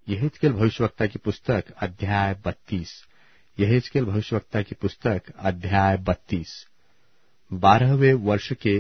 यहेजकेल भविष्यवक्ता की पुस्तक अध्याय 32। यहेजकेल भविष्यवक्ता की पुस्तक अध्याय 32। 12वें वर्ष के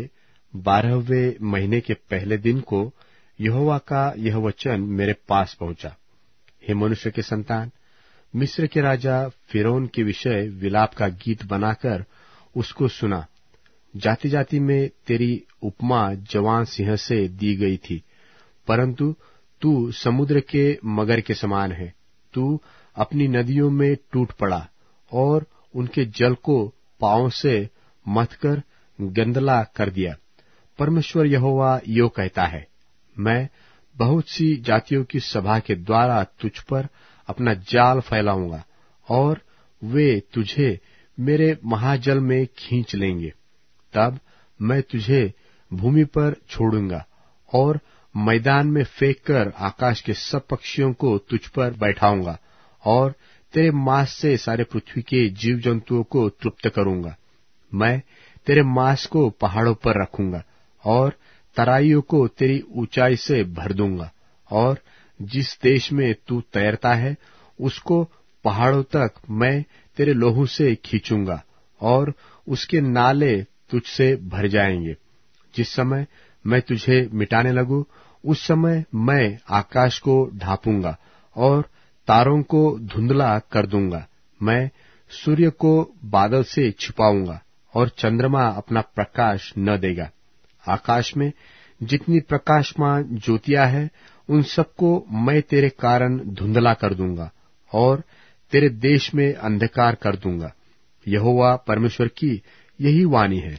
12वें महीने के पहले दिन को यहोवा का यह वचन मेरे पास पहुंचा। हे मनुष्य के संतान, मिस्र के राजा फिरौन के विषय विलाप का गीत बनाकर उसको सुना। जाति जाति में तेरी उपमा जवान सिंह से दी गई थी, परंतु तू समुद्र के मगर के समान है। तू अपनी नदियों में टूट पड़ा और उनके जल को पांव से मथकर गंदला कर दिया। परमेश्वर यहोवा यो कहता है, मैं बहुत सी जातियों की सभा के द्वारा तुझ पर अपना जाल फैलाऊंगा और वे तुझे मेरे महाजल में खींच लेंगे। तब मैं तुझे भूमि पर छोड़ूंगा और मैदान में फेंक कर आकाश के सब पक्षियों को तुझ पर बैठाऊंगा और तेरे मांस से सारे पृथ्वी के जीव जंतुओं को तृप्त करूंगा। मैं तेरे मांस को पहाड़ों पर रखूंगा और तराइयों को तेरी ऊंचाई से भर दूंगा, और जिस देश में तू तैरता है उसको पहाड़ों तक मैं तेरे लोहू से खींचूंगा और उसके नाले तुझसे भर जाएंगे। जिस समय मैं तुझे मिटाने लगूं, उस समय मैं आकाश को ढांपूंगा और तारों को धुंधला कर दूंगा। मैं सूर्य को बादल से छिपाऊंगा और चंद्रमा अपना प्रकाश न देगा। आकाश में जितनी प्रकाशमान ज्योतियां हैं, उन सबको मैं तेरे कारण धुंधला कर दूंगा और तेरे देश में अंधकार कर दूंगा। यहोवा परमेश्वर की यही वाणी है।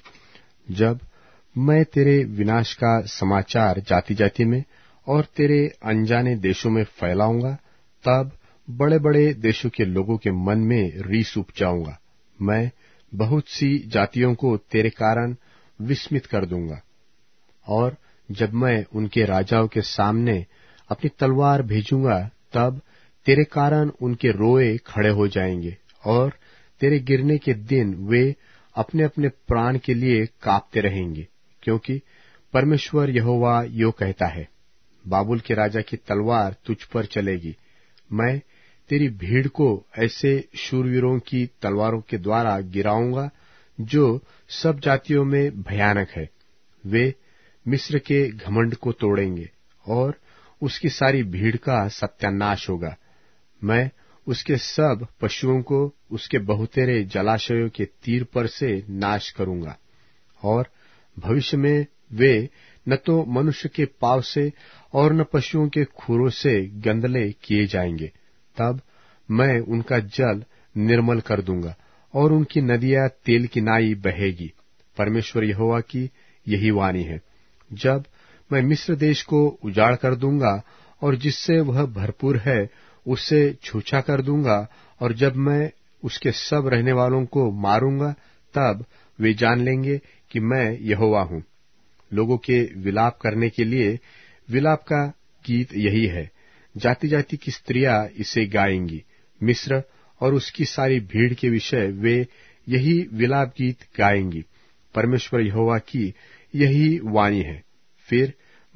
जब मैं तेरे विनाश का समाचार जाति जाति में और तेरे अनजाने देशों में फैलाऊंगा, तब बड़े बड़े देशों के लोगों के मन में रीस उपजाऊंगा। मैं बहुत सी जातियों को तेरे कारण विस्मित कर दूंगा, और जब मैं उनके राजाओं के सामने अपनी तलवार भेजूंगा, तब तेरे कारण उनके रोए खड़े हो जाएंगे और तेरे गिरने के दिन वे अपने अपने प्राण के लिए कांपते रहेंगे। क्योंकि परमेश्वर यहोवा यो कहता है, बाबुल के राजा की तलवार तुझ पर चलेगी। मैं तेरी भीड़ को ऐसे शूरवीरों की तलवारों के द्वारा गिराऊंगा जो सब जातियों में भयानक है। वे मिस्र के घमंड को तोड़ेंगे और उसकी सारी भीड़ का सत्यानाश होगा। मैं उसके सब पशुओं को उसके बहुतेरे जलाशयों के तीर पर से नाश करूंगा, और भविष्य में वे न तो मनुष्य के पांव से और न पशुओं के खुरों से गंदले किए जाएंगे। तब मैं उनका जल निर्मल कर दूंगा और उनकी नदियां तेल की नाई बहेगी। परमेश्वर यहोवा की यही वाणी है। जब मैं मिस्र देश को उजाड़ कर दूंगा और जिससे वह भरपूर है उसे छूछा कर दूंगा, और जब मैं उसके सब रहने वालों को मारूंगा, तब वे जान लेंगे कि मैं यहोवा हूं। लोगों के विलाप करने के लिए विलाप का गीत यही है। जाति जाति की स्त्रियां इसे गाएंगी। मिस्र और उसकी सारी भीड़ के विषय वे यही विलाप गीत गाएंगी। परमेश्वर यहोवा की यही वाणी है। फिर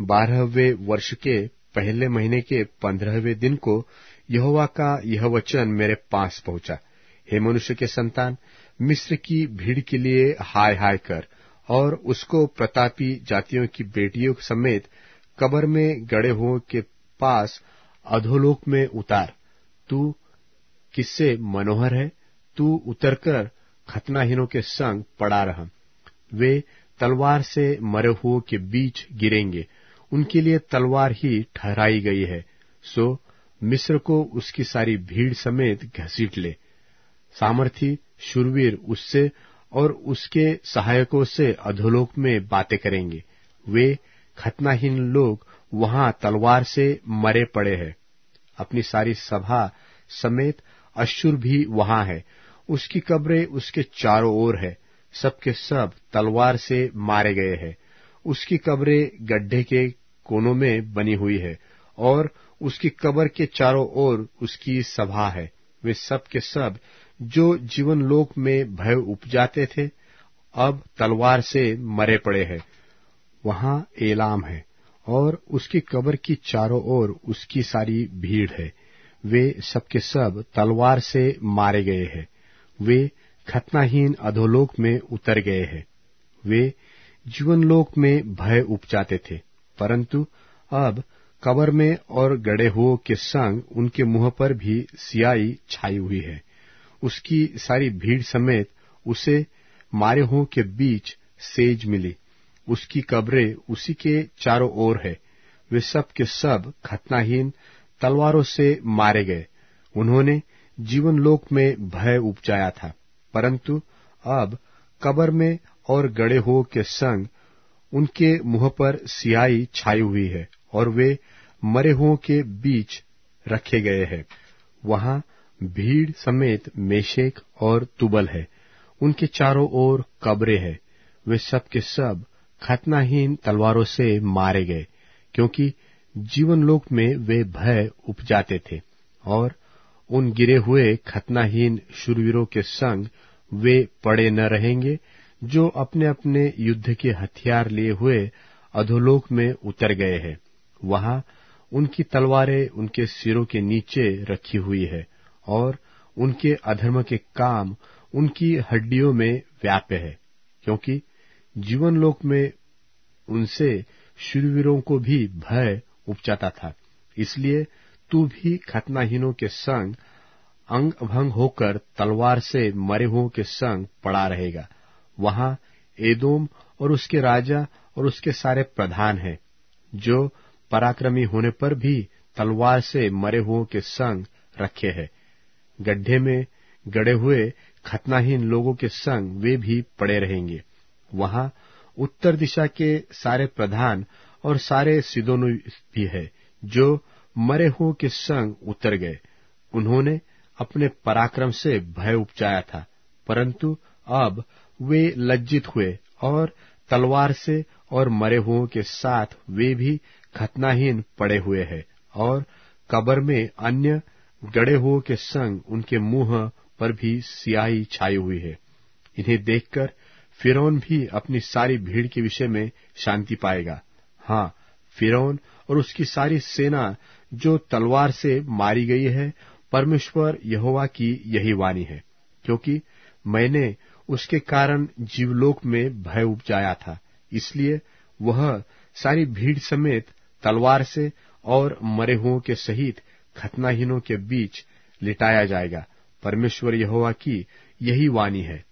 12वें वर्ष के पहले महीने के 15वें दिन को यहोवा का यह वचन मेरे पास पहुंचा। हे मनुष्य के संतान, मिस्र की भीड़ के लिए हाय हाय कर और उसको प्रतापी जातियों की बेटियों समेत कब्र में गड़े हुओं के पास अधोलोक में उतार। तू किससे मनोहर है? तू उतरकर खतनाहीनों के संग पड़ा रह। वे तलवार से मरे हुओं के बीच गिरेंगे, उनके लिए तलवार ही ठहराई गई है। सो मिस्र को उसकी सारी भीड़ समेत घसीट ले। सामर्थी शूरवीर उससे और उसके सहायकों से अधोलोक में बातें करेंगे। वे खतनाहीन लोग वहां तलवार से मरे पड़े हैं। अपनी सारी सभा समेत अश्शूर भी वहां है। उसकी कब्रें उसके चारों ओर है। सबके सब तलवार से मारे गए हैं। उसकी कब्रें गड्ढे के कोनों में बनी हुई है और उसकी कब्र के चारों ओर उसकी सभा है। वे सब के सब जो जीवन लोक में भय उपजाते थे, अब तलवार से मरे पड़े हैं। वहां एलाम है और उसकी कब्र की चारों ओर उसकी सारी भीड़ है। वे सबके सब तलवार से मारे गए हैं। वे खतनाहीन अधोलोक में उतर गए हैं। वे जीवनलोक में भय उपजाते थे, परंतु अब कब्र में और गड़े हुओं के संग उनके मुंह पर भी सियाही छाई हुई है। उसकी सारी भीड़ समेत उसे मारे हुओं के बीच सेज मिली। उसकी कब्रें उसी के चारों ओर है। वे सब के सब खतनाहीन तलवारों से मारे गए। उन्होंने जीवनलोक में भय उपजाया था, परंतु अब कब्र में और गड़े हुओं के संग उनके मुंह पर सियाही छाई हुई है, और वे मरे हुओं के बीच रखे गए हैं। वहां भीड़ समेत मेशेक और तुबल है। उनके चारों ओर कब्रें हैं। वे सब के सब खतनाहीन तलवारों से मारे गए, क्योंकि जीवनलोक में वे भय उपजाते थे, और उन गिरे हुए खतनाहीन शूरवीरों के संग वे पड़े न रहेंगे, जो अपने अपने युद्ध के हथियार लिए हुए अधोलोक में उतर गए हैं। वहां उनकी तलवारें उनके सिरों के नीचे रखी हुई है, और उनके अधर्म के काम उनकी हड्डियों में व्याप्य है, क्योंकि जीवनलोक में उनसे शूरवीरों को भी भय उपजाता था। इसलिए तू भी खतनाहीनों के संग अंग भंग होकर तलवार से मरे हुओं के संग पड़ा रहेगा। वहां एदोम और उसके राजा और उसके सारे प्रधान हैं, जो पराक्रमी होने पर भी तलवार से मरे हुओं के संग रखे हैं। गड्ढे में गड़े हुए खतनाहीन लोगों के संग वे भी पड़े रहेंगे। वहां उत्तर दिशा के सारे प्रधान और सारे सिदोनी भी है, जो मरे हुओं के संग उतर गए। उन्होंने अपने पराक्रम से भय उपजाया था, परंतु अब वे लज्जित हुए, और तलवार से और मरे हुओं के साथ वे भी खतनाहीन पड़े हुए हैं, और कब्र में अन्य गड़े हुओं के संग उनके मुंह पर भी सियाही छाई हुई है। इन्हें देखकर फिरौन भी अपनी सारी भीड़ के विषय में शांति पाएगा। हाँ, फिरौन और उसकी सारी सेना जो तलवार से मारी गई है, परमेश्वर यहोवा की यही वाणी है, क्योंकि मैंने उसके कारण जीवलोक में भय उपजाया था, इसलिए वह सारी भीड़ समेत तलवार से और मरे हुओं के सहित खतनाहीनों के बीच लिटाया जाएगा। परमेश्वर यहोवा की यही वाणी है।